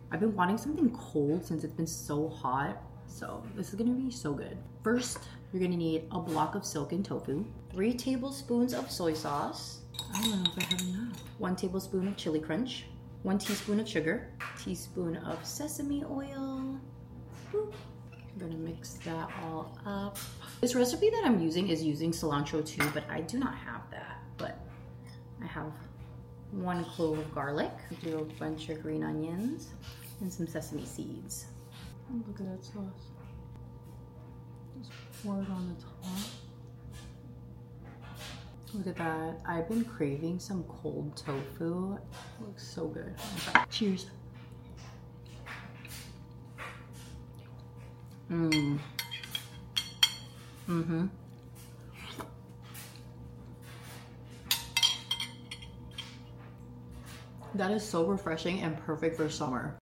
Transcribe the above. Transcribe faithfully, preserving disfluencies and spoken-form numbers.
I've been wanting something cold since it's been so hot. So this is gonna be so good. First, you're gonna need a block of silken tofu, three tablespoons of soy sauce. I don't know if I have enough. One tablespoon of chili crunch, one teaspoon of sugar, teaspoon of sesame oil. Boop. I'm gonna mix that all up. This recipe that I'm using is using cilantro too, but I do not have that. But I have one clove of garlic, do a bunch of green onions, and some sesame seeds. Oh, look at that sauce. Just pour it on the top. Look at that. I've been craving some cold tofu. It looks so good. Okay. Cheers. Mmm. Mm-hmm. That is so refreshing and perfect for summer.